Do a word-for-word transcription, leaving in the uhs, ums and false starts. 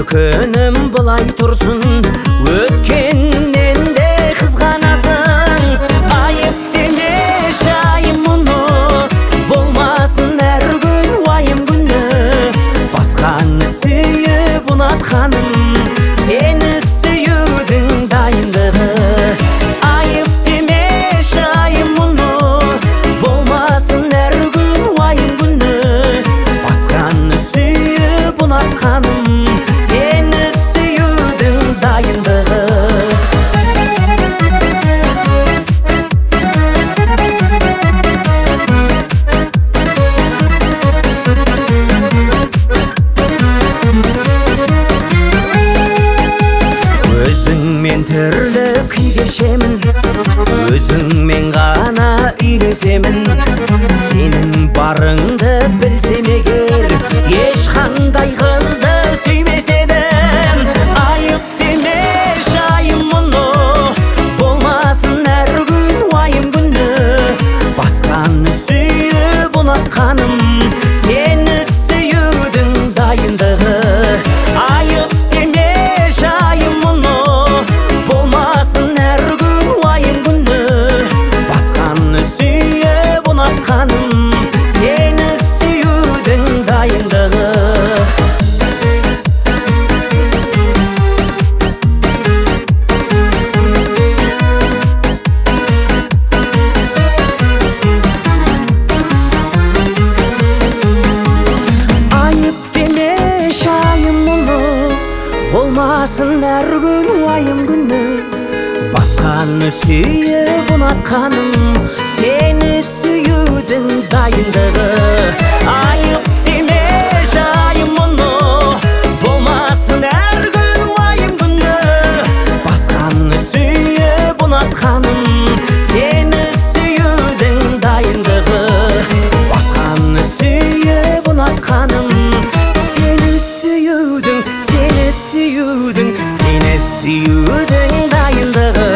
күнім бұлай тұрсын, өткеннен де қызғанасың. Айып демеші айым мұны, болмасын әр күн уайым күні. Басқаны сүйіп ұнатқаным, сені сүюдің дайындығы. Айып демеші айым мұны, болмасын әр күн уайым күні. Басқаны сүйіп ұнатқаным, сені сүюдің дайындығы. Өзіңмен түрлі күй кешемін, өзіңмен ғана үйлесемін. Сенің барыңды білсем егер, ешқандай қызды сүймес едім. Айып демеші айым мұны, болмасын әр күн уайым күні. Басқаны сүйіп ұнатқаным, сені сүюдің дайындығы. Айып демеші айым мұны, болмасын әр күн уайым күні. Басқаны сүйіп ұнатқаным, сені сүюдің дайындығы. Айып демеші айым мұны, болмасын әр күн уайым күні. Басқаны сүйіп ұнатқаным, сені сүюдің дайындығы. Айып демеші айым мұны, болмасын әр күн уайым күні. Басқаны сүйіп ұнатқаным, сені сүюдің дайындығы. Басқаны сүйіп ұнатқаным, сені сүюдің, сені сүюдің, сені сүюдің дайындығы.